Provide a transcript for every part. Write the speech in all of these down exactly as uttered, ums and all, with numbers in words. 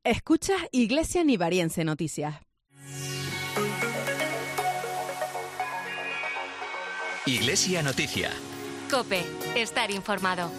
Escuchas Iglesia Nivariense Noticias. Iglesia Noticia. COPE. Estar informado.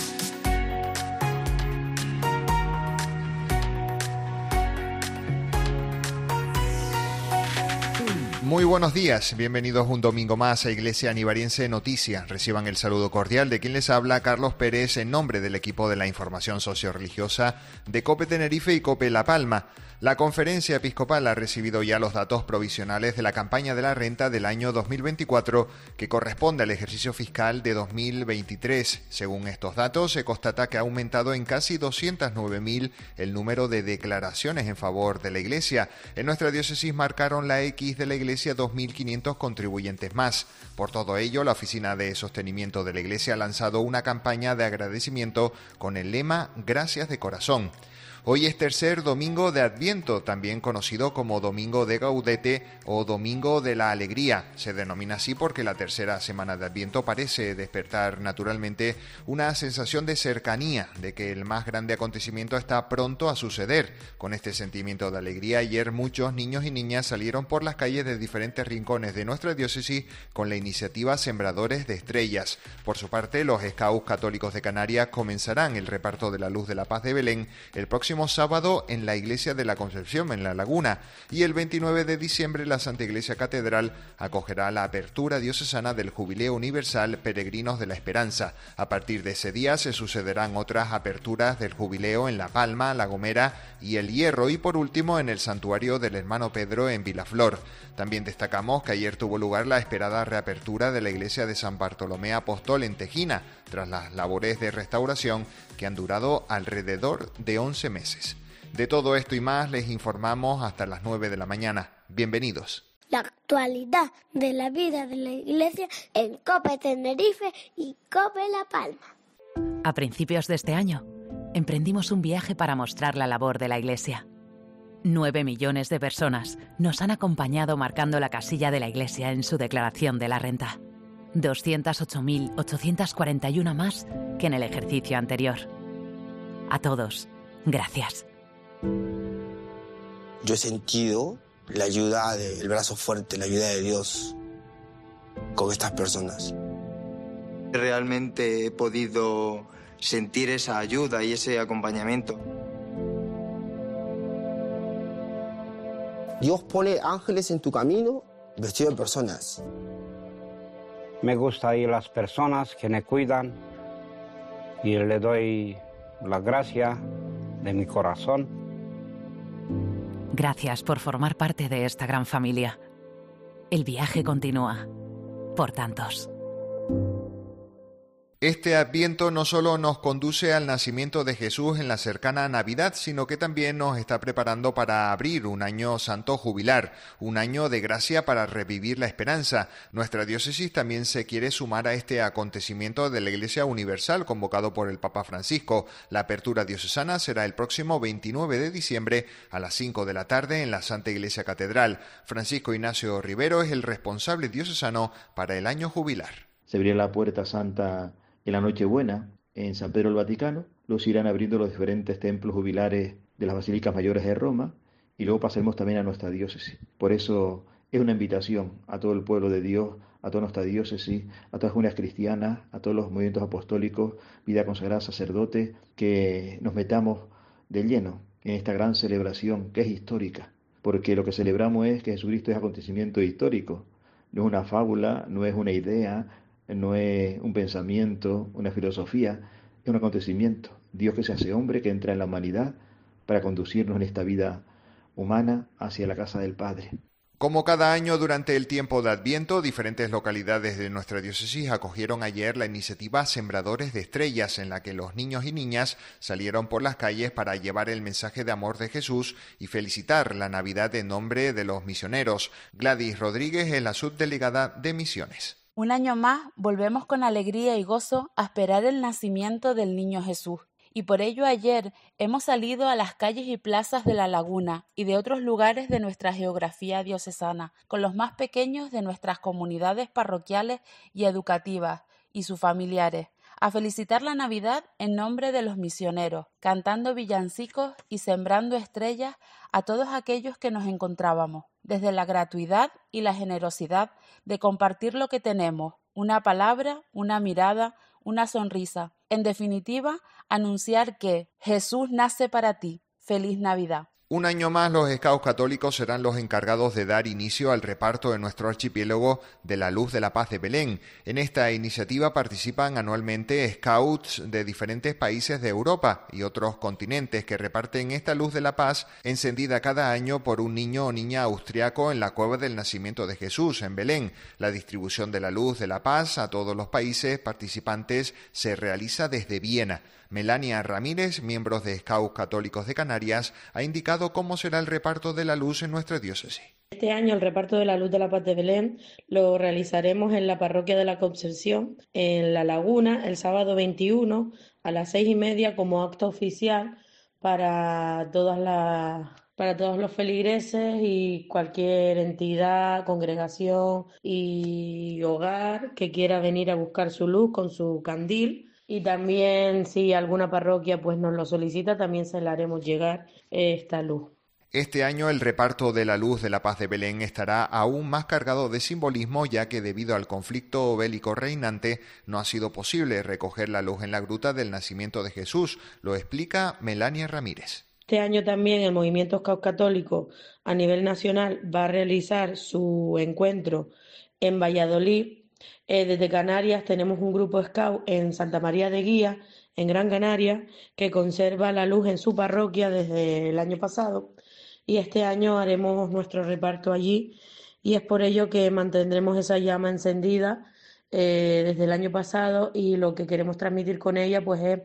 Muy buenos días, bienvenidos un domingo más a Iglesia Nivariense Noticias. Reciban el saludo cordial de quien les habla, Carlos Pérez, en nombre del equipo de la información socio-religiosa de COPE Tenerife y COPE La Palma. La Conferencia Episcopal ha recibido ya los datos provisionales de la campaña de la renta del año dos mil veinticuatro, que corresponde al ejercicio fiscal de dos mil veintitrés. Según estos datos, se constata que ha aumentado en casi doscientos nueve mil el número de declaraciones en favor de la Iglesia. En nuestra diócesis marcaron la X de la Iglesia dos mil quinientos contribuyentes más. Por todo ello, la Oficina de Sostenimiento de la Iglesia ha lanzado una campaña de agradecimiento con el lema Gracias de Corazón. Hoy es tercer domingo de Adviento, también conocido como Domingo de Gaudete o Domingo de la Alegría. Se denomina así porque la tercera semana de Adviento parece despertar naturalmente una sensación de cercanía, de que el más grande acontecimiento está pronto a suceder. Con este sentimiento de alegría, ayer muchos niños y niñas salieron por las calles de diferentes rincones de nuestra diócesis con la iniciativa Sembradores de Estrellas. Por su parte, los Scouts Católicos de Canarias comenzarán el reparto de la Luz de la Paz de Belén el próximo sábado en la Iglesia de la Concepción, en La Laguna, y el veintinueve de diciembre la Santa Iglesia Catedral acogerá la apertura diocesana del Jubileo Universal Peregrinos de la Esperanza. A partir de ese día se sucederán otras aperturas del Jubileo en La Palma, La Gomera y El Hierro, y por último en el Santuario del Hermano Pedro en Vilaflor. También destacamos que ayer tuvo lugar la esperada reapertura de la Iglesia de San Bartolomé Apóstol en Tejina, tras las labores de restauración que han durado alrededor de once meses. De todo esto y más les informamos hasta las nueve de la mañana. Bienvenidos. La actualidad de la vida de la Iglesia en COPE Tenerife y COPE La Palma. A principios de este año, emprendimos un viaje para mostrar la labor de la Iglesia. Nueve millones de personas nos han acompañado marcando la casilla de la Iglesia en su declaración de la renta. doscientos ocho mil ochocientos cuarenta y uno más que en el ejercicio anterior. A todos, gracias. Yo he sentido la ayuda, de, el brazo fuerte, la ayuda de Dios con estas personas. Realmente he podido sentir esa ayuda y ese acompañamiento. Dios pone ángeles en tu camino vestidos de personas. Me gusta ir a las personas que me cuidan y le doy la gracia de mi corazón. Gracias por formar parte de esta gran familia. El viaje continúa, por tantos. Este Adviento no solo nos conduce al nacimiento de Jesús en la cercana Navidad, sino que también nos está preparando para abrir un año santo jubilar, un año de gracia para revivir la esperanza. Nuestra diócesis también se quiere sumar a este acontecimiento de la Iglesia Universal convocado por el Papa Francisco. La apertura diocesana será el próximo veintinueve de diciembre a las cinco de la tarde en la Santa Iglesia Catedral. Francisco Ignacio Rivero es el responsable diocesano para el año jubilar. Se abrirá la puerta santa en la Nochebuena, en San Pedro del Vaticano, los irán abriendo los diferentes templos jubilares de las basílicas mayores de Roma, y luego pasaremos también a nuestra diócesis. Por eso es una invitación a todo el pueblo de Dios, a toda nuestra diócesis, a todas las comunidades cristianas, a todos los movimientos apostólicos, vida consagrada, sacerdotes, que nos metamos de lleno en esta gran celebración que es histórica, porque lo que celebramos es que Jesucristo es acontecimiento histórico, no es una fábula, no es una idea, no es un pensamiento, una filosofía, es un acontecimiento. Dios que se hace hombre, que entra en la humanidad para conducirnos en esta vida humana hacia la casa del Padre. Como cada año durante el tiempo de Adviento, diferentes localidades de nuestra diócesis acogieron ayer la iniciativa Sembradores de Estrellas, en la que los niños y niñas salieron por las calles para llevar el mensaje de amor de Jesús y felicitar la Navidad en nombre de los misioneros. Gladys Rodríguez es la subdelegada de Misiones. Un año más volvemos con alegría y gozo a esperar el nacimiento del niño Jesús. Y por ello ayer hemos salido a las calles y plazas de La Laguna y de otros lugares de nuestra geografía diocesana, con los más pequeños de nuestras comunidades parroquiales y educativas y sus familiares, a felicitar la Navidad en nombre de los misioneros, cantando villancicos y sembrando estrellas a todos aquellos que nos encontrábamos, desde la gratuidad y la generosidad de compartir lo que tenemos, una palabra, una mirada, una sonrisa. En definitiva, anunciar que Jesús nace para ti. ¡Feliz Navidad! Un año más los Scouts católicos serán los encargados de dar inicio al reparto en nuestro archipiélago de la Luz de la Paz de Belén. En esta iniciativa participan anualmente Scouts de diferentes países de Europa y otros continentes que reparten esta Luz de la Paz encendida cada año por un niño o niña austriaco en la Cueva del Nacimiento de Jesús, en Belén. La distribución de la Luz de la Paz a todos los países participantes se realiza desde Viena. Melania Ramírez, miembro de Scouts Católicos de Canarias, ha indicado cómo será el reparto de la luz en nuestra diócesis. Este año el reparto de la Luz de la Paz de Belén lo realizaremos en la parroquia de la Concepción, en La Laguna, el sábado veintiuno a las seis y media como acto oficial para todas las... para todos los feligreses y cualquier entidad, congregación y hogar que quiera venir a buscar su luz con su candil. Y también, si alguna parroquia pues nos lo solicita, también se le haremos llegar esta luz. Este año el reparto de la Luz de la Paz de Belén estará aún más cargado de simbolismo, ya que debido al conflicto bélico reinante no ha sido posible recoger la luz en la gruta del Nacimiento de Jesús. Lo explica Melania Ramírez. Este año también el Movimiento Scout Católico a nivel nacional va a realizar su encuentro en Valladolid. Eh, desde Canarias tenemos un grupo Scout en Santa María de Guía, en Gran Canaria, que conserva la luz en su parroquia desde el año pasado y este año haremos nuestro reparto allí y es por ello que mantendremos esa llama encendida eh, desde el año pasado y lo que queremos transmitir con ella pues es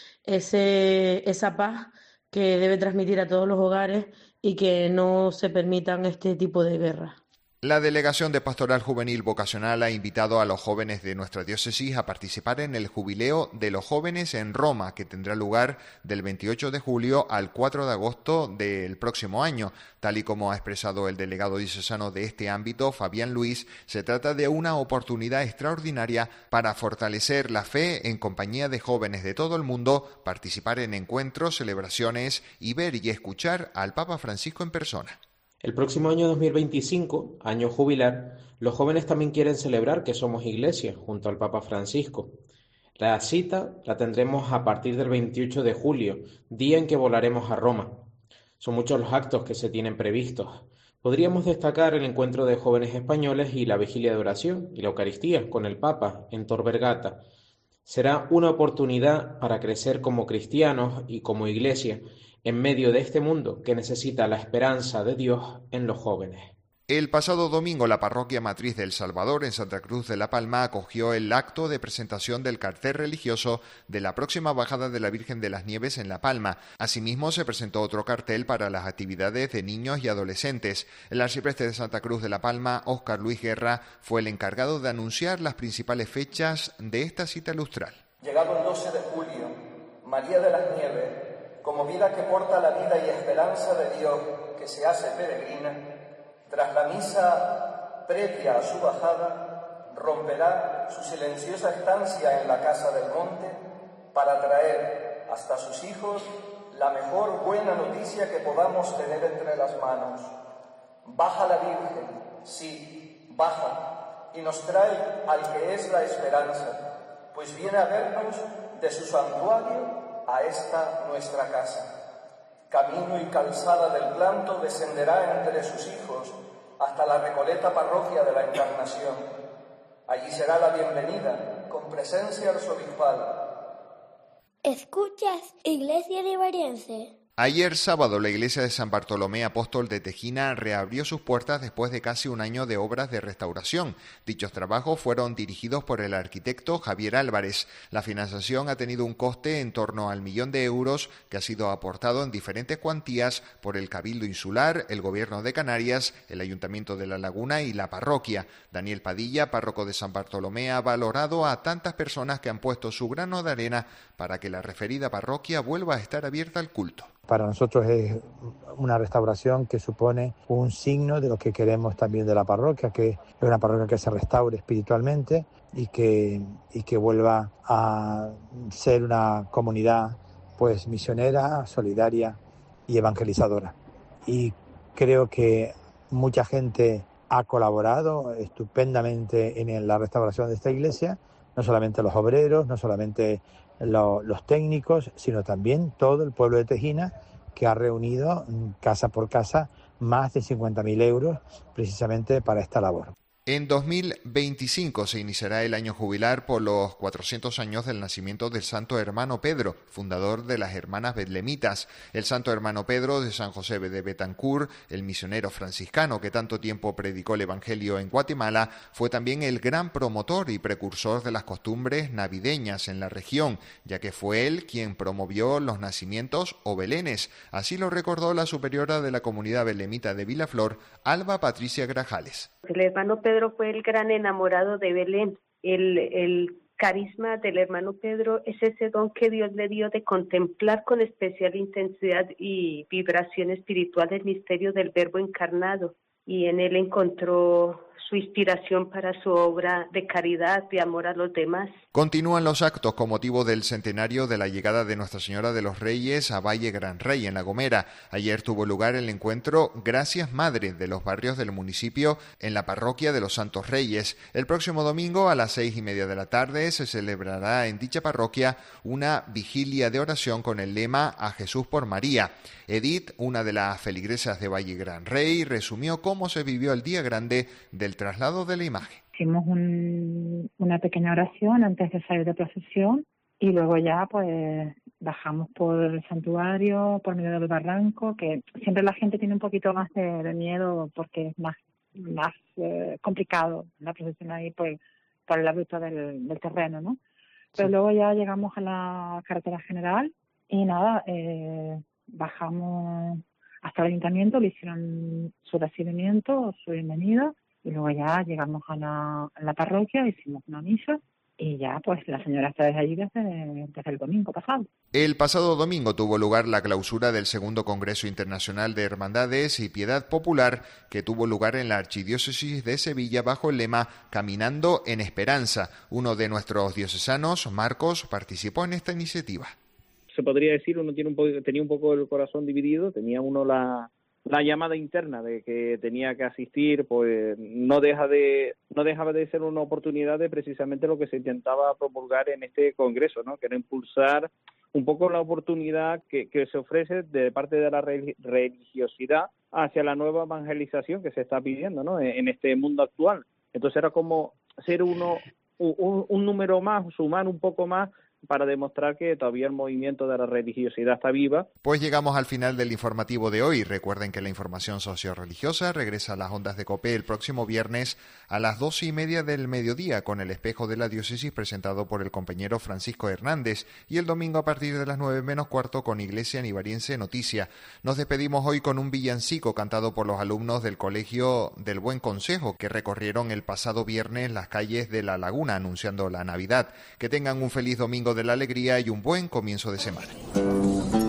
ese, esa paz que debe transmitir a todos los hogares y que no se permitan este tipo de guerras. La Delegación de Pastoral Juvenil Vocacional ha invitado a los jóvenes de nuestra diócesis a participar en el Jubileo de los Jóvenes en Roma, que tendrá lugar del veintiocho de julio al cuatro de agosto del próximo año. Tal y como ha expresado el delegado diocesano de este ámbito, Fabián Luis, se trata de una oportunidad extraordinaria para fortalecer la fe en compañía de jóvenes de todo el mundo, participar en encuentros, celebraciones y ver y escuchar al Papa Francisco en persona. El próximo año dos mil veinticinco, año jubilar, los jóvenes también quieren celebrar que somos Iglesia junto al Papa Francisco. La cita la tendremos a partir del veintiocho de julio, día en que volaremos a Roma. Son muchos los actos que se tienen previstos. Podríamos destacar el encuentro de jóvenes españoles y la vigilia de oración y la Eucaristía con el Papa en Tor Vergata. Será una oportunidad para crecer como cristianos y como Iglesia en medio de este mundo que necesita la esperanza de Dios en los jóvenes. El pasado domingo la parroquia matriz de El Salvador en Santa Cruz de la Palma acogió el acto de presentación del cartel religioso de la próxima bajada de la Virgen de las Nieves en La Palma. Asimismo se presentó otro cartel para las actividades de niños y adolescentes. El arcipreste de Santa Cruz de la Palma, Óscar Luis Guerra, fue el encargado de anunciar las principales fechas de esta cita lustral. Llegado el doce de julio, María de las Nieves, como vida que porta la vida y esperanza de Dios que se hace peregrina, tras la misa previa a su bajada, romperá su silenciosa estancia en la casa del monte para traer hasta sus hijos la mejor buena noticia que podamos tener entre las manos. Baja la Virgen, sí, baja, y nos trae al que es la esperanza, pues viene a vernos de su santuario a esta nuestra casa. Camino y calzada del planto descenderá entre sus hijos hasta la Recoleta parroquia de la Encarnación. Allí será la bienvenida con presencia arzobispal. ¿Escuchas, Iglesia Nivariense? Ayer sábado la iglesia de San Bartolomé Apóstol de Tejina reabrió sus puertas después de casi un año de obras de restauración. Dichos trabajos fueron dirigidos por el arquitecto Javier Álvarez. La financiación ha tenido un coste en torno al millón de euros que ha sido aportado en diferentes cuantías por el Cabildo Insular, el Gobierno de Canarias, el Ayuntamiento de La Laguna y la parroquia. Daniel Padilla, párroco de San Bartolomé, ha valorado a tantas personas que han puesto su grano de arena para que la referida parroquia vuelva a estar abierta al culto. Para nosotros es una restauración que supone un signo de lo que queremos también de la parroquia, que es una parroquia que se restaure espiritualmente y que, y que vuelva a ser una comunidad pues misionera, solidaria y evangelizadora. Y creo que mucha gente ha colaborado estupendamente en la restauración de esta iglesia, no solamente los obreros, no solamente lo, los técnicos, sino también todo el pueblo de Tejina, que ha reunido casa por casa más de cincuenta mil euros precisamente para esta labor. En dos mil veinticinco se iniciará el año jubilar por los cuatrocientos años del nacimiento del Santo Hermano Pedro, fundador de las Hermanas Betlemitas. El Santo Hermano Pedro de San José de Betancourt, el misionero franciscano que tanto tiempo predicó el Evangelio en Guatemala, fue también el gran promotor y precursor de las costumbres navideñas en la región, ya que fue él quien promovió los nacimientos o belenes. Así lo recordó la superiora de la comunidad belemita de Vilaflor, Alba Patricia Grajales. El hermano Pedro fue el gran enamorado de Belén. El, el carisma del hermano Pedro es ese don que Dios le dio de contemplar con especial intensidad y vibración espiritual el misterio del Verbo encarnado. Y en él encontró su inspiración para su obra de caridad, de amor a los demás. Continúan los actos con motivo del centenario de la llegada de Nuestra Señora de los Reyes a Valle Gran Rey, en La Gomera. Ayer tuvo lugar el encuentro Gracias Madre de los barrios del municipio en la parroquia de los Santos Reyes. El próximo domingo a las seis y media de la tarde se celebrará en dicha parroquia una vigilia de oración con el lema A Jesús por María. Edith, una de las feligresas de Valle Gran Rey, resumió cómo se vivió el día grande del traslado de la imagen. Hicimos un, una pequeña oración antes de salir de procesión y luego ya pues bajamos por el santuario, por medio del barranco, que siempre la gente tiene un poquito más de, de miedo porque es más, más eh, complicado la procesión ahí por, por la ruta del, del terreno, ¿no? Pero sí. Luego ya llegamos a la carretera general y nada, eh, bajamos hasta el ayuntamiento, le hicieron su recibimiento, su bienvenida. Y luego ya llegamos a la, a la parroquia, hicimos una misa y ya pues la señora está desde allí desde, desde el domingo pasado. El pasado domingo tuvo lugar la clausura del segundo Congreso Internacional de Hermandades y Piedad Popular, que tuvo lugar en la Archidiócesis de Sevilla bajo el lema Caminando en Esperanza. Uno de nuestros diocesanos, Marcos, participó en esta iniciativa. Se podría decir, uno tiene un poco, tenía un poco el corazón dividido, tenía uno la... La llamada interna de que tenía que asistir, pues no deja de no dejaba de ser una oportunidad de precisamente lo que se intentaba promulgar en este congreso, ¿no? Que era impulsar un poco la oportunidad que, que se ofrece de parte de la religiosidad hacia la nueva evangelización que se está pidiendo, ¿no? En, en este mundo actual. Entonces era como ser uno un, un número más, sumar un poco más, para demostrar que todavía el movimiento de la religiosidad está viva. Pues llegamos al final del informativo de hoy. Recuerden que la información socio-religiosa regresa a las ondas de COPE el próximo viernes a las doce y media del mediodía con el espejo de la diócesis presentado por el compañero Francisco Hernández y el domingo a partir de las nueve menos cuarto con Iglesia Nivariense Noticia. Nos despedimos hoy con un villancico cantado por los alumnos del Colegio del Buen Consejo que recorrieron el pasado viernes las calles de La Laguna anunciando la Navidad. Que tengan un feliz domingo de la alegría y un buen comienzo de semana.